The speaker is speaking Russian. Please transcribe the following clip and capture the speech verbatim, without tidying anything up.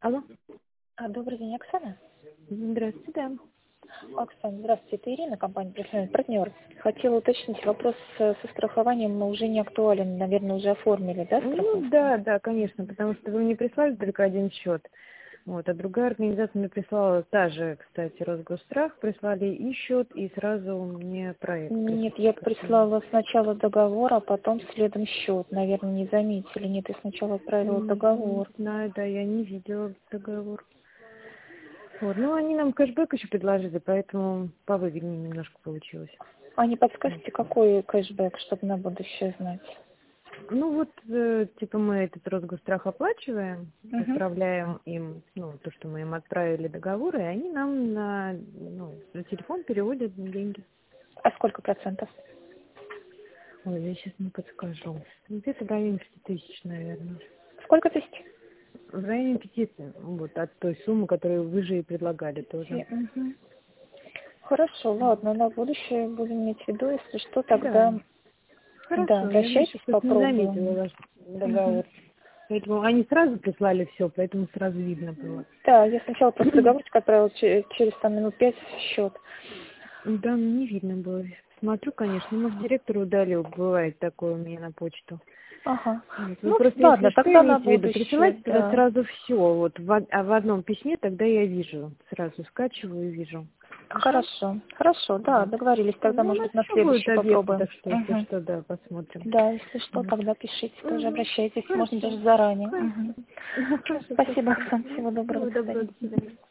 Алло. А, добрый день, Оксана. Здравствуйте, да. Оксана, здравствуйте, это Ирина, компания «Профессиональный партнер». Хотела уточнить, вопрос э, со страхованием уже не актуален, наверное, уже оформили, да, страховку? Ну да, да, конечно, потому что вы мне прислали только один счет. Вот, а другая организация мне прислала, та же, кстати, Росгосстрах, прислали и счет, и сразу мне проект Нет, прислали. я прислала сначала договор, а потом следом счет. Наверное, не заметили. Нет, я сначала отправила М, Не договор. знаю, да, я не видела договор. Вот, ну они нам кэшбэк еще предложили, поэтому повыгоднее немножко получилось. А не Вот. подскажете, какой кэшбэк, чтобы на будущее знать? Ну вот, э, типа мы этот Росгосстрах оплачиваем, Угу. отправляем им, ну, то, что мы им отправили договоры, и они нам на, ну, на телефон переводят деньги. А сколько процентов? Ой, я сейчас не подскажу. Где-то в районе пяти тысяч, наверное. Сколько тысяч? В районе пяти, вот от той суммы, которую вы же и предлагали тоже. Угу. Хорошо, ладно, на будущее будем иметь в виду, если что, Да, тогда, да, хорошо. Я, значит, обращайтесь, просто не заметила попробуем. ваш Мгм. договор. Поэтому они сразу прислали все, поэтому сразу видно было. Да, я сначала просто договорчик отправила че- через там минут пять счет. Да, ну не видно было. Смотрю, конечно, может, директор удалил, бывает такое у меня на почту. Ага. Вот. Вы Ну, просто, если ладно, что, тогда на имейте в виду, будущее, присылайте туда да. сразу все, вот, в, од- а в одном письме тогда я вижу, сразу скачиваю и вижу. Хорошо? Хорошо, хорошо, да, Вот. договорились. Да, Тогда, ну, у может нас быть, на еще будут следующий объекты, попробуем. так что, если Угу. что, да, посмотрим. Да, если что, Вот. тогда пишите, тоже Угу. обращайтесь, можно Хорошо. даже заранее. Хорошо. Угу. Хорошо, Спасибо, спасибо. Оксан, Ну, всего доброго, всего до свидания. доброго, до свидания.